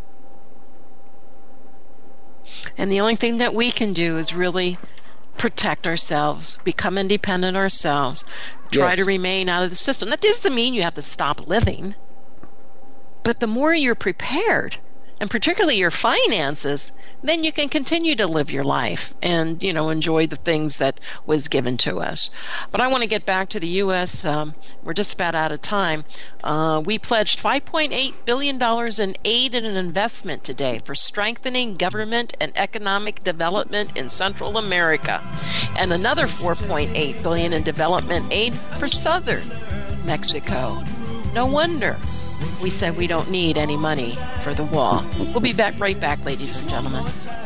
And the only thing that we can do is really protect ourselves, become independent ourselves, try yes. to remain out of the system. That doesn't mean you have to stop living. But the more you're prepared, and particularly your finances, then you can continue to live your life and, you know, enjoy the things that was given to us. But I want to get back to the U S Um, we're just about out of time. Uh, we pledged five point eight billion dollars in aid and investment today for strengthening government and economic development in Central America, and another four point eight billion dollars in development aid for southern Mexico. No wonder we said we don't need any money for the wall. We'll be back right back, ladies and gentlemen.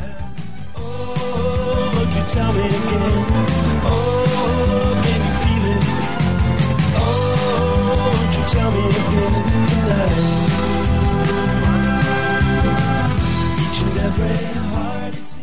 Oh, won't you tell me again? Oh, can you feel it? Oh, won't you tell me again tonight? Each and every heart is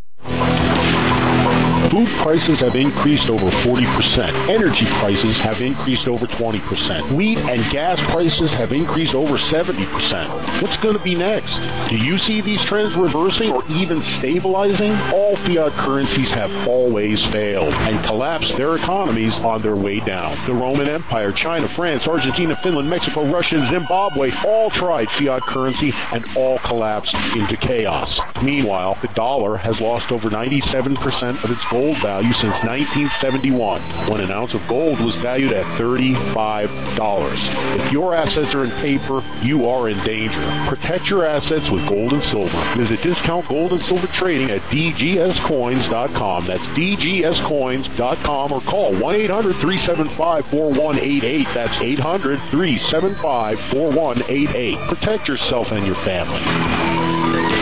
Food prices have increased over forty percent. Energy prices have increased over twenty percent. Wheat and gas prices have increased over seventy percent. What's going to be next? Do you see these trends reversing or even stabilizing? All fiat currencies have always failed and collapsed their economies on their way down. The Roman Empire, China, France, Argentina, Finland, Mexico, Russia, and Zimbabwe all tried fiat currency and all collapsed into chaos. Meanwhile, the dollar has lost over ninety-seven percent of its gold gold value since nineteen seventy-one, when an ounce of gold was valued at thirty-five dollars. If your assets are in paper, you are in danger. Protect your assets with gold and silver. Visit Discount Gold and Silver Trading at d g s coins dot com. That's d g s coins dot com, or call one eight hundred, three seven five, four one eight eight. That's eight hundred, three seven five, four one eight eight. Protect yourself and your family.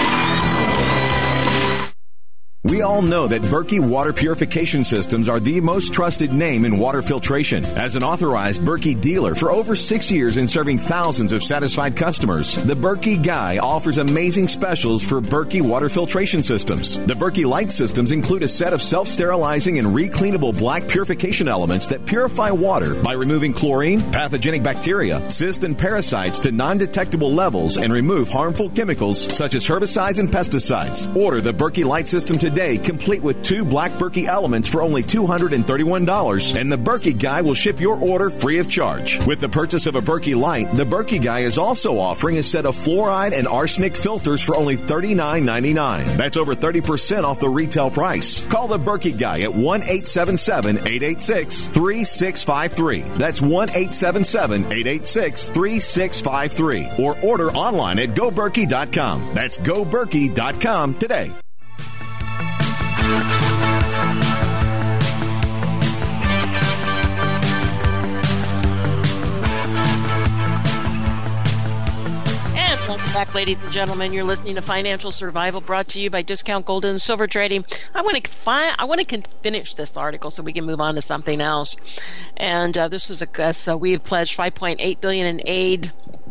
We all know that Berkey Water Purification Systems are the most trusted name in water filtration. As an authorized Berkey dealer for over six years and serving thousands of satisfied customers, the Berkey Guy offers amazing specials for Berkey Water Filtration Systems. The Berkey Light Systems include a set of self-sterilizing and recleanable black purification elements that purify water by removing chlorine, pathogenic bacteria, cysts, and parasites to non-detectable levels and remove harmful chemicals such as herbicides and pesticides. Order the Berkey Light System today. Today, complete with two black Berkey elements for only two hundred thirty-one dollars, and the Berkey Guy will ship your order free of charge. With the purchase of a Berkey Light, the Berkey Guy is also offering a set of fluoride and arsenic filters for only thirty-nine ninety-nine. That's over thirty percent off the retail price. Call the Berkey Guy at one eight seven seven, eight eight six, three six five three. That's one eight seven seven, eight eight six, three six five three. Or order online at go berkey dot com. That's go berkey dot com today. And welcome back, ladies and gentlemen. You're listening to Financial Survival, brought to you by Discount Gold and Silver Trading. I want to fi- I want to finish this article so we can move on to something else. And uh, this is a so we have pledged five point eight billion dollars in aid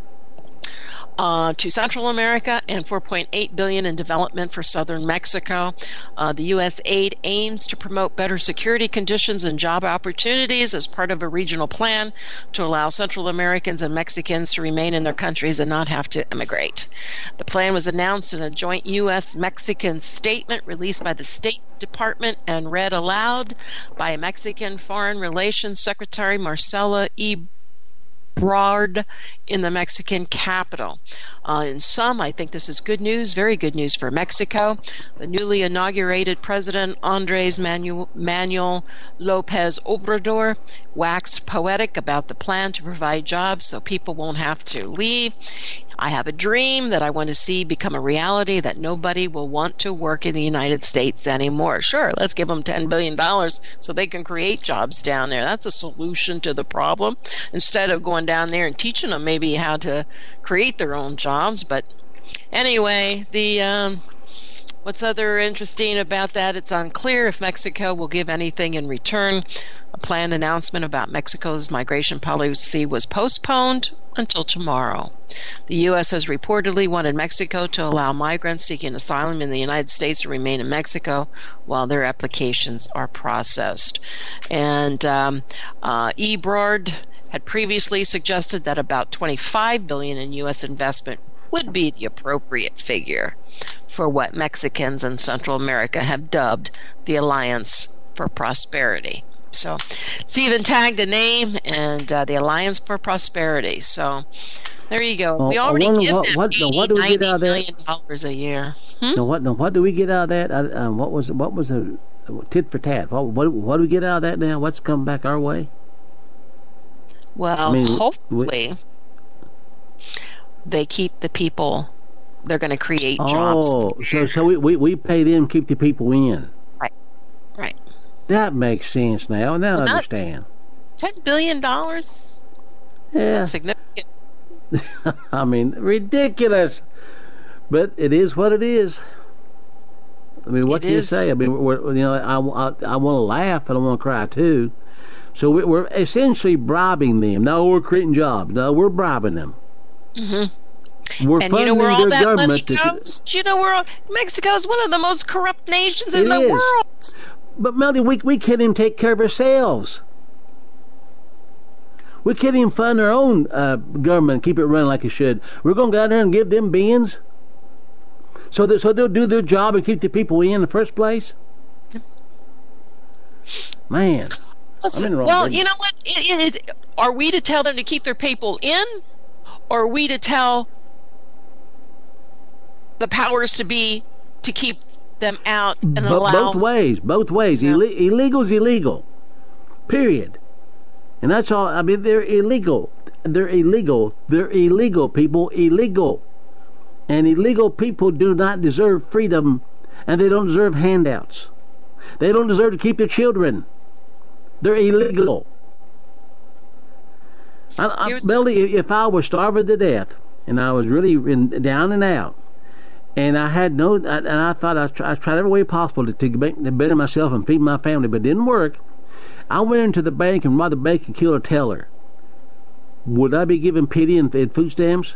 Uh, to Central America and four point eight billion dollars in development for southern Mexico. Uh, the U S aid aims to promote better security conditions and job opportunities as part of a regional plan to allow Central Americans and Mexicans to remain in their countries and not have to immigrate. The plan was announced in a joint U S Mexican statement released by the State Department and read aloud by Mexican Foreign Relations Secretary Marcela E. Ebrard in the Mexican capital. Uh, in sum, I think this is good news, very good news for Mexico. The newly inaugurated President Andres Manuel, Manuel Lopez Obrador waxed poetic about the plan to provide jobs so people won't have to leave. I have a dream that I want to see become a reality, that nobody will want to work in the United States anymore. Sure, let's give them ten billion dollars so they can create jobs down there. That's a solution to the problem, instead of going down there and teaching them maybe how to create their own jobs. But anyway, the um, what's other interesting about that? It's unclear if Mexico will give anything in return. A planned announcement about Mexico's migration policy was postponed until tomorrow. The U S has reportedly wanted Mexico to allow migrants seeking asylum in the United States to remain in Mexico while their applications are processed. And um, uh, Ebrard had previously suggested that about twenty-five billion dollars in U S investment would be the appropriate figure for what Mexicans in Central America have dubbed the Alliance for Prosperity. So it's even tagged a name, and uh, the Alliance for Prosperity. So there you go. Well, we already wonder give what, them what, eighty, what do we get ninety out of that? million dollars a year. Hmm? Now what? Now what do we get out of that? Uh, what was what was a tit for tat? What, what what do we get out of that now? What's come back our way? Well, I mean, hopefully we, they keep the people. They're going to create jobs. Oh, so so we, we, we pay them, keep the people in. Right, right. That makes sense now. Now Well, I not- understand. Ten billion dollars. Yeah, That's significant. I mean, ridiculous. But it is what it is. I mean, what It do you is. say? I mean, we're, you know, I, I, I want to laugh, but I want to cry too. So we- we're essentially bribing them. No, we're creating jobs. No, we're bribing them. Mm-hmm. We're And funding you know where all their that money government. to- goes? Do you know where all, Mexico is one of the most corrupt nations in It the is. world. But Melody, we we can't even take care of ourselves. We can't even fund our own uh, government and keep it running like it should. We're going to go out there and give them beans, so that so they'll do their job and keep the people in the first place. Man, I'm in the wrong Well, business. you know what? It, it, it, are we to tell them to keep their people in, or are we to tell the powers to be to keep them out and Bo- allow both ways, both ways. Yeah. Ille- illegal is illegal. Period. And that's all. I mean, they're illegal. They're illegal. They're illegal, people. Illegal. And illegal people do not deserve freedom, and they don't deserve handouts. They don't deserve to keep their children. They're illegal. I, I, Billy, if I was starving to death and I was really in, down and out, and I had no, and I thought I, try, I tried every way possible to, to, make, to better myself and feed my family, but it didn't work. I went into the bank and robbed the bank and killed a teller. Would I be given pity and, and food stamps?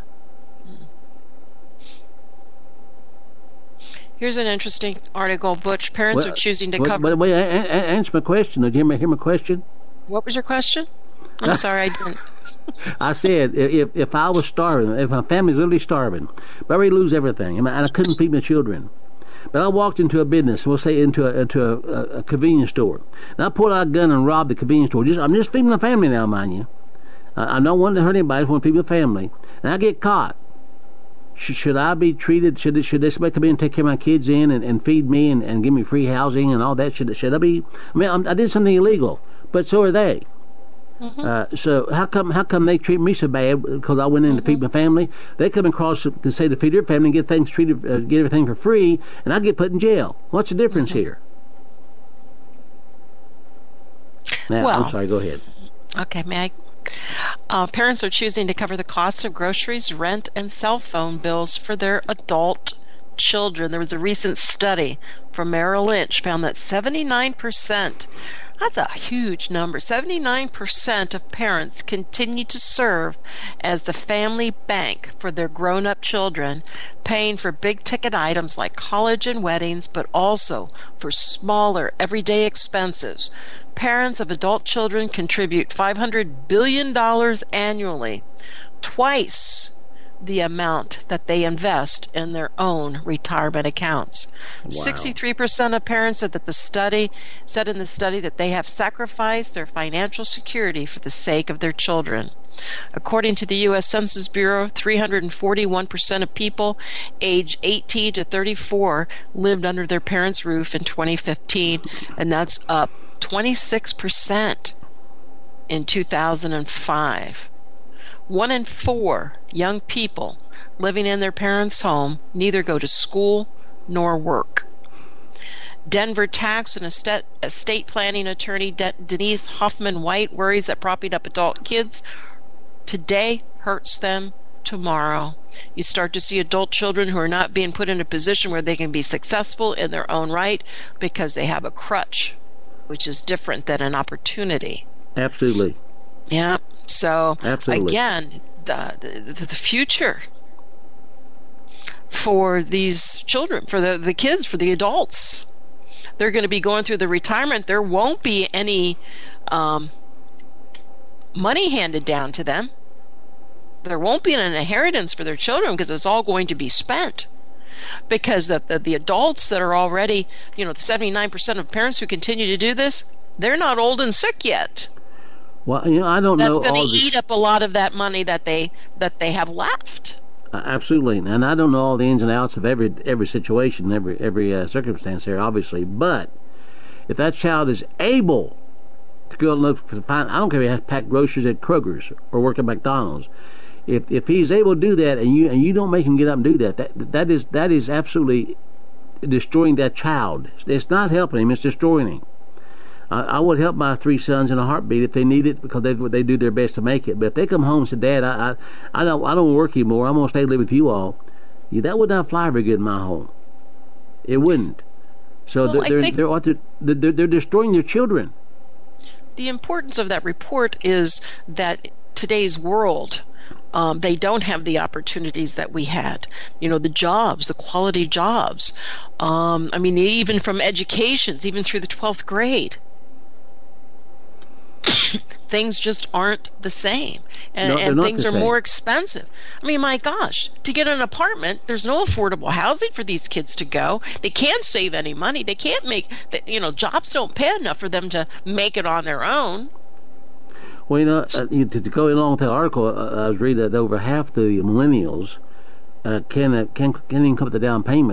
Here's an interesting article. Butch, parents well, are choosing to well, cover... Wait, wait, a, a, answer my question. Did you hear my, hear my question? What was your question? I'm sorry, I didn't. I said, if if I was starving, if my family's literally starving, but I already lose everything, and I couldn't feed my children, but I walked into a business, we'll say into a, into a, a, a convenience store, and I pulled out a gun and robbed the convenience store. Just, I'm just feeding my family now, mind you. I, I don't want to hurt anybody. I just want to feed my family. And I get caught. Should, should I be treated, should should they somebody come in and take care of my kids in and, and feed me and, and give me free housing and all that? Should, should I be, I mean, I'm, I did something illegal, but so are they. Mm-hmm. Uh, so how come how come they treat me so bad because I went in mm-hmm. to feed my family? They come across to say to feed their family and get things treated, uh, get everything for free, and I get put in jail. What's the difference mm-hmm. here? Now, well, I'm sorry. Go ahead. Okay, may I? Uh, parents are choosing to cover the cost of groceries, rent, and cell phone bills for their adult children. There was a recent study from Merrill Lynch found that seventy-nine percent, that's a huge number, seventy-nine percent of parents continue to serve as the family bank for their grown-up children, paying for big-ticket items like college and weddings, but also for smaller, everyday expenses. Parents of adult children contribute five hundred billion dollars annually, twice the amount that they invest in their own retirement accounts. Wow. sixty-three percent of parents said that the study said in the study that they have sacrificed their financial security for the sake of their children. According to the U S Census Bureau, three hundred forty-one percent of people age eighteen to thirty-four lived under their parents' roof in twenty fifteen, and that's up twenty-six percent in two thousand five. One in four young people living in their parents' home neither go to school nor work. Denver tax and estate, estate planning attorney De- Denise Hoffman White worries that propping up adult kids today hurts them tomorrow. You start to see adult children who are not being put in a position where they can be successful in their own right because they have a crutch, which is different than an opportunity. Absolutely. Yeah. So, Absolutely. again, the, the the future for these children, for the, the kids, for the adults, they're going to be going through the retirement. There won't be any um, money handed down to them. There won't be an inheritance for their children because it's all going to be spent. Because the, the, the adults that are already, you know, seventy-nine percent of parents who continue to do this, they're not old and sick yet. Well, you know, I don't That's know. That's going to the... eat up a lot of that money that they that they have left. Uh, absolutely, and I don't know all the ins and outs of every every situation, every every uh, circumstance here, obviously. But if that child is able to go and look for, I don't care if he has to pack groceries at Kroger's or work at McDonald's. If if he's able to do that, and you and you don't make him get up and do that, that that is that is absolutely destroying that child. It's not helping him; it's destroying him. I, I would help my three sons in a heartbeat if they need it because they they do their best to make it. But if they come home and say, "Dad, I I, I don't I don't work anymore. I'm gonna stay live with you all," yeah, that would not fly very good in my home. It wouldn't. So well, they're they're, they're they're they're destroying their children. The importance of that report is that today's world, um, they don't have the opportunities that we had. You know, the jobs, the quality jobs. Um, I mean, even from educations, even through the twelfth grade. Things just aren't the same, and, no, and things are same. more expensive. I mean, my gosh, to get an apartment, there's no affordable housing for these kids to go. They can't save any money. They can't make, you know, jobs don't pay enough for them to make it on their own. Well, you know, uh, to, to go along with that article, uh, I was reading that over half the millennials uh, can uh, can can't even come up with the down payment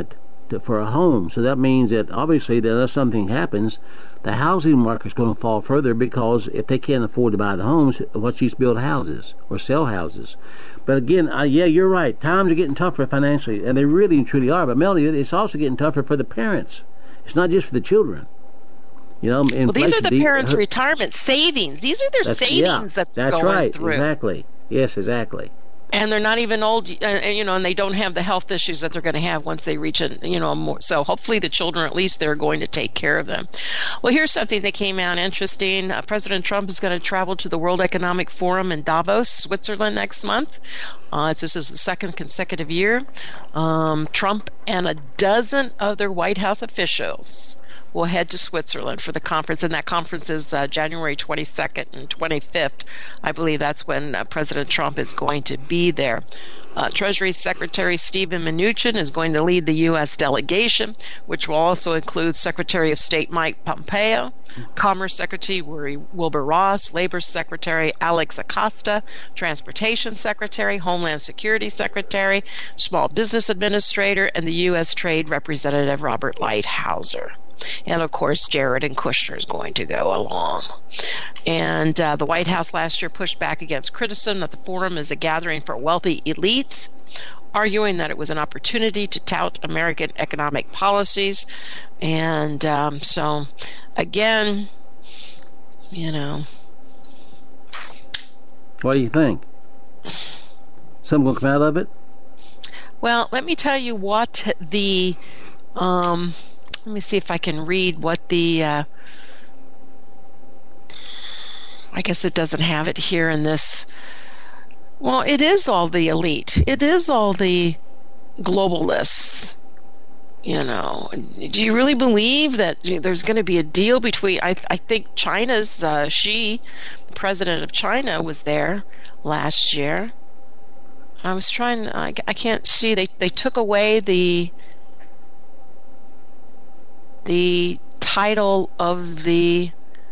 to, for a home. So that means that obviously that unless something happens, the housing market is going to fall further, because if they can't afford to buy the homes, what's use build houses or sell houses. But again, uh, yeah, you're right. Times are getting tougher financially, and they really and truly are. But Melody, it's also getting tougher for the parents. It's not just for the children. You know, well, these are the parents' her, retirement savings. These are their savings yeah, that they're that's going right, through. Exactly. Yes, exactly. And they're not even old, uh, you know, and they don't have the health issues that they're going to have once they reach a, you know, more. So hopefully the children, at least, they're going to take care of them. Well, here's something that came out interesting. Uh, President Trump is going to travel to the World Economic Forum in Davos, Switzerland next month. Uh, this is the second consecutive year. Um, Trump and a dozen other White House officials will head to Switzerland for the conference, and that conference is uh, January twenty-second and twenty-fifth. I believe that's when uh, President Trump is going to be there. Uh, Treasury Secretary Steven Mnuchin is going to lead the U S delegation, which will also include Secretary of State Mike Pompeo, Commerce Secretary Wilbur Ross, Labor Secretary Alex Acosta, Transportation Secretary, Homeland Security Secretary, Small Business Administrator, and the U S Trade Representative Robert Lighthizer. And, of course, Jared and Kushner is going to go along. And uh, the White House last year pushed back against criticism that the forum is a gathering for wealthy elites, arguing that it was an opportunity to tout American economic policies. And um, so, again, you know. What do you think? Something going to come out of it? Well, let me tell you what the... Um, Let me see if I can read what the, uh, I guess it doesn't have it here in this. Well, it is all the elite. It is all the globalists. You know, do you really believe that there's going to be a deal between, I, I think China's, uh, Xi, the president of China, was there last year. I was trying, I, I can't see, they, they took away the, the title of the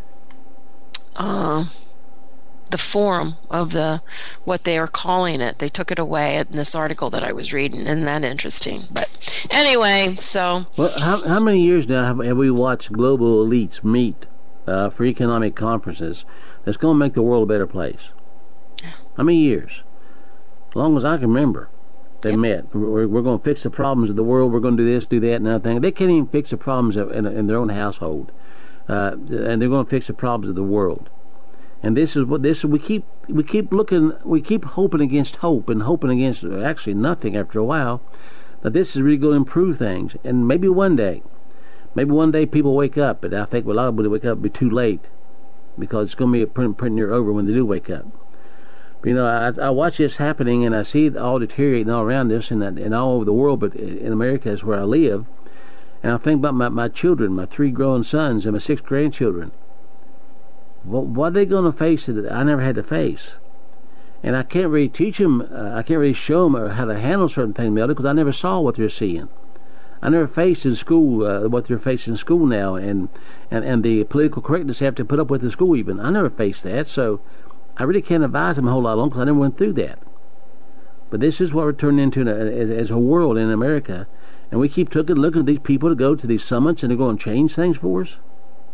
uh, the forum of the what they are calling it. They took it away in this article that I was reading. Isn't that interesting? But anyway, so well, how how many years now have, have we watched global elites meet uh, for economic conferences that's going to make the world a better place? How many years? As long as I can remember. They yep. met. We're, we're going to fix the problems of the world. We're going to do this, do that, and other thing. They can't even fix the problems in, in their own household, uh, and they're going to fix the problems of the world. And this is what this we keep we keep looking, we keep hoping against hope and hoping against actually nothing. After a while, that this is really going to improve things. And maybe one day, maybe one day people wake up. But I think a lot of people wake up will be too late, because it's going to be a pretty, pretty near over when they do wake up. You know, I, I watch this happening, and I see it all deteriorating all around us, and, and all over the world, but in America is where I live. And I think about my, my children, my three growing sons, and my six grandchildren. What, what are they going to face that I never had to face? And I can't really teach them, uh, I can't really show them how to handle certain things, Melody, because I never saw what they're seeing. I never faced in school uh, what they're facing in school now, and, and, and the political correctness they have to put up with in school even. I never faced that, so I really can't advise them a whole lot on, because I never went through that. But this is what we're turning into as, as a world in America, and we keep looking, looking at these people to go to these summits, and they're going to change things for us.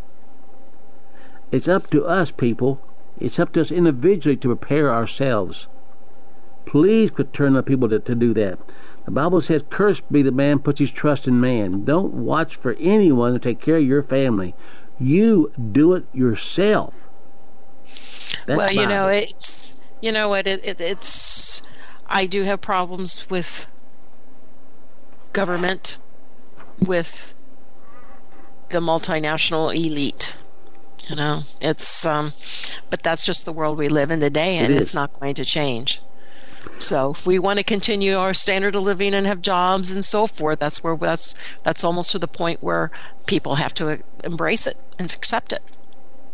It's up to us, people. It's up to us individually to prepare ourselves. Please quit turning on people to, to do that. The Bible says, "Cursed be the man who puts his trust in man." Don't watch for anyone to take care of your family. You do it yourself. That's well, you Bible. know, it's you know what it, it it's. I do have problems with government, with the multinational elite. You know, it's um, but that's just the world we live in today, and it it's not going to change. So, if we want to continue our standard of living and have jobs and so forth, that's where that's that's almost to the point where people have to embrace it and accept it.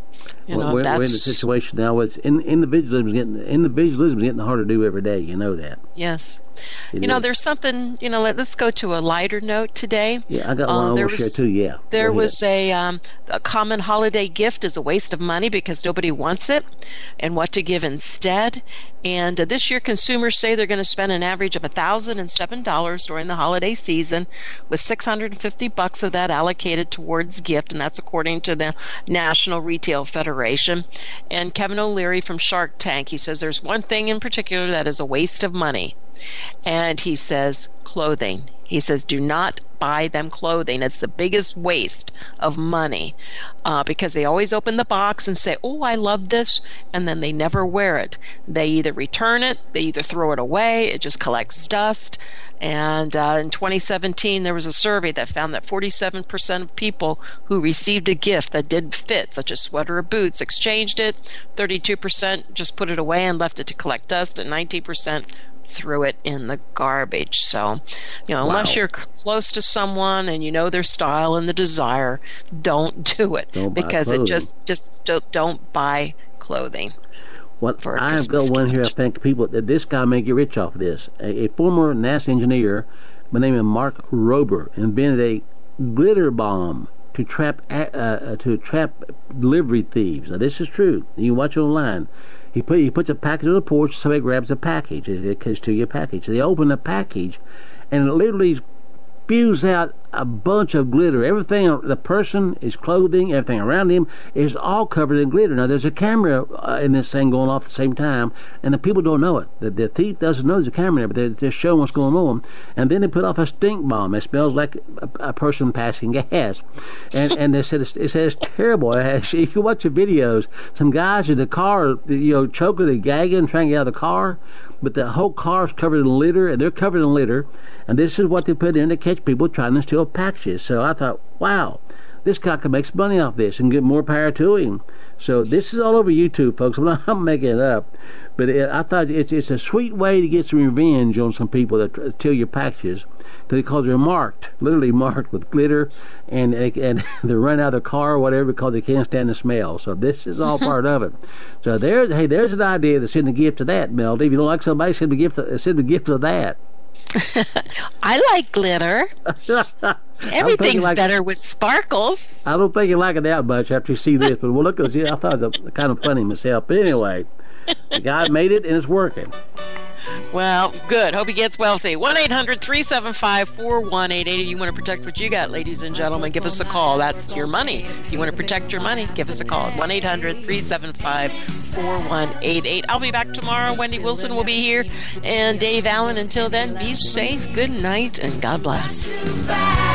You know, we're, that's, we're in a situation now where it's in, individualism is getting individualism is getting harder to do every day. You know that. Yes. It you know, is. there's something. You know, let, let's go to a lighter note today. Yeah, I got one um, over there here was, too. Yeah. There Go was ahead. a um, a common holiday gift is a waste of money because nobody wants it, and what to give instead. And uh, this year, consumers say they're going to spend an average of one thousand seven dollars during the holiday season, with six hundred fifty bucks of that allocated towards gift, and that's according to the National Retail Federation. And Kevin O'Leary from Shark Tank, he says there's one thing in particular that is a waste of money, and he says clothing. He says, do not buy them clothing. It's the biggest waste of money uh, because they always open the box and say, oh, I love this, and then they never wear it. They either return it, they either throw it away, it just collects dust. And uh, in twenty seventeen, there was a survey that found that forty-seven percent of people who received a gift that didn't fit, such as sweater or boots, exchanged it. thirty-two percent just put it away and left it to collect dust, and nineteen percent threw it in the garbage. So, you know, Wow. unless you're c- close to someone and you know their style and the desire, don't do it Don't buy because it clothing. just just don't, don't buy clothing. What for a I've Christmas got one here. I gift. think people that this guy may get rich off of this. A, a former NASA engineer by the name of Mark Rober invented a glitter bomb to trap a- uh, to trap delivery thieves. Now this is true. You can watch it online. He put he puts a package on the porch. Somebody grabs a package. It, it comes to your package. They open the package, and it literally spews out a bunch of glitter. Everything, the person, his clothing, everything around him is all covered in glitter. Now, there's a camera uh, in this thing going off at the same time, and the people don't know it. The, the thief doesn't know there's a camera there, but they're, they're showing what's going on. And then they put off a stink bomb. It smells like a, a person passing gas. And and they said it's, it says it's terrible. It has, you can watch the videos. Some guys in the car, you know, choking and gagging, trying to get out of the car, but the whole car is covered in litter, and they're covered in litter. And this is what they put in to catch people trying to steal packages. So I thought, wow, this guy can make some money off this and get more power to him. So this is all over YouTube, folks. I'm not I'm making it up. But it, I thought it's it's a sweet way to get some revenge on some people that try to steal your packages. Because they're marked, literally marked with glitter, and and they run out of the car or whatever because they can't stand the smell. So this is all part of it. So there's hey, there's an idea to send a gift to that, Melody. If you don't like somebody, send a gift. To, send a gift of that. I like glitter. Everything's like, better with sparkles. I don't think you like it that much after you see this, but well, look, I thought it was kind of funny myself. But anyway, the guy made it and it's working. Well, good. Hope he gets wealthy. one eight hundred three seven five four one eight eight. If you want to protect what you got, ladies and gentlemen, give us a call. That's your money. If you want to protect your money, give us a call. one eight hundred three seven five four one eight eight. I'll be back tomorrow. Wendy Wilson will be here. And Dave Allen. Until then, be safe. Good night, and God bless.